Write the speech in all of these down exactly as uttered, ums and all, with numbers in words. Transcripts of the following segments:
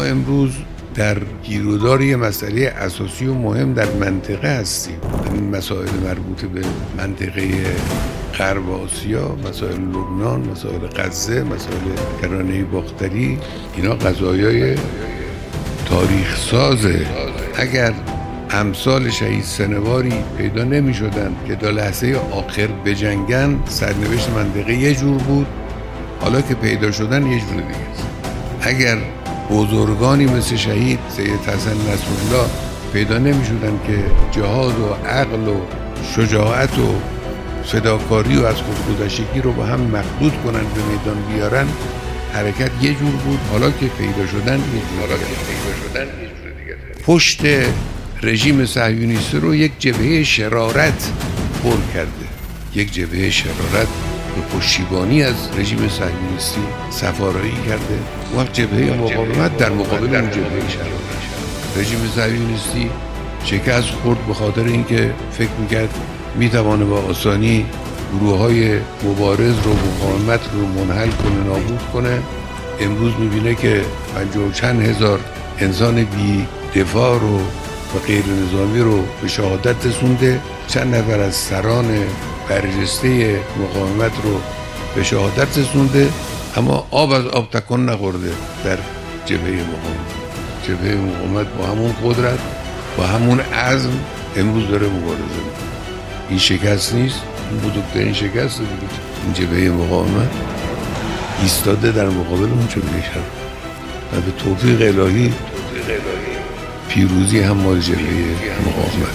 امروز در گیرودار یه مسئله اساسی و مهم در منطقه هستیم. این مسائل مربوط به منطقه غرب آسیا، مسائل لبنان، مسائل غزه، مسائل کرانه باختری، اینا قضایای تاریخ سازه. اگر امثال شهید سنواری پیدا نمی شدن که تا لحظه آخر بجنگن، سرنوشت منطقه یه جور بود، حالا که پیدا شدن یه جور دیگه است. اگر بزرگانی مثل شهید سید حسن نصرالله پیدا نمی شدن که جهاد و عقل و شجاعت و فداکاری و از خودگذشتگی رو با هم مخلوط کنن به میدان بیارن، حرکت یه جور بود، حالا که پیدا شدن یه جور دیگه. پشت رژیم صهیونیستی رو یک جبهه شرارت پر کرده، یک جبهه شرارت به پشتیبانی از رژیم صهیونیستی سفارایی کرده. وقت جبهه مقاومت در مقابل اون جبهه شرارت، رژیم صهیونیستی شکست خورد به خاطر اینکه فکر میکرد میتوانه با آسانی گروه‌های مبارز رو، مقاومت رو منحل کنه، نابود کنه. امروز میبینه که پنجاه و چند هزار انسان بی دفاع رو و غیر نظامی رو به شهادت رسونده، چند نفر از سران برجسته مقاومت رو به شهادت رسونده، اما آب از آب تکان نخورده در جبهه مقاومت. جبهه مقاومت با همون قدرت، با همون عزم امروز داره مبارزه میکنه. این شکست نیست، این بزرگترین شکست دیگه. این جبهه مقاومت ایستاده در مقابل اون جبهه شرارت و به توفیق الهی پیروزی هم مال جبهه مقاومت.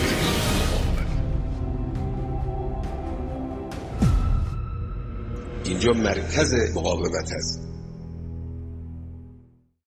اینجا مرکز مقاومت است.